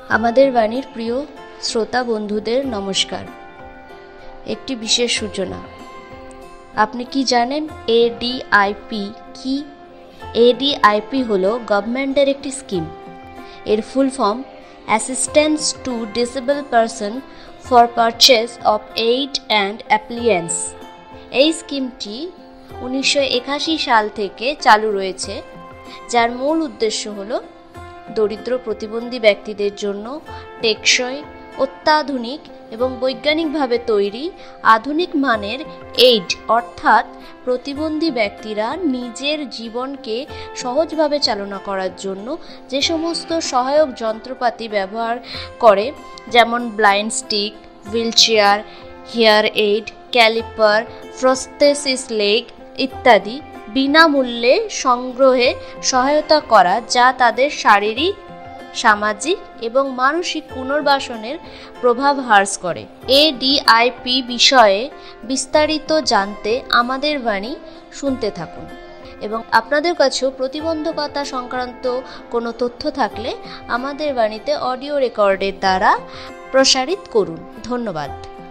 আমাদের বাণীর প্রিয় শ্রোতা বন্ধুদের নমস্কার। একটি বিশেষ সূচনা। আপনি কি জানেন এডিআইপি কি? এডিআইপি হলো গভর্নমেন্টের একটি স্কিম। এর full form assistance to disabled person for purchase of aid and appliance. এই স্কিমটি 1981 সাল থেকে চালু রয়েছে, যার মূল উদ্দেশ্য হলো দরিদ্র প্রতিবন্ধী ব্যক্তিদের জন্য টেকসই, অত্যাধুনিক এবং বৈজ্ঞানিকভাবে তৈরি আধুনিক মানের এইড, অর্থাৎ প্রতিবন্ধী ব্যক্তিরা নিজের জীবনকে সহজভাবে চালনা করার জন্য যে সমস্ত সহায়ক যন্ত্রপাতি ব্যবহার করে, যেমন blind stick, wheelchair, hear aid, caliper, prosthesis leg ইত্যাদি বিনামূল্যে সংগ্রহে সহায়তা করা, যা তাদের শারীরিক, সামাজিক এবং মানসিক পুনর্বাসনের প্রভাব হ্রাস করে। এডিআইপি বিষয়ে বিস্তারিত জানতে আমাদের বাণী শুনতে থাকুন, এবং আপনাদের কাছেও প্রতিবন্ধকতা সংক্রান্ত কোনো তথ্য থাকলে আমাদের বাণীতে অডিও রেকর্ডের দ্বারা প্রসারিত করুন। ধন্যবাদ।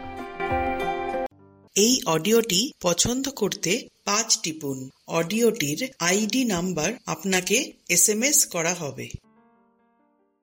এই অডিওটি পছন্দ করতে 5 টিপুন। অডিওটির আইডি নাম্বার আপনাকে SMS করা হবে।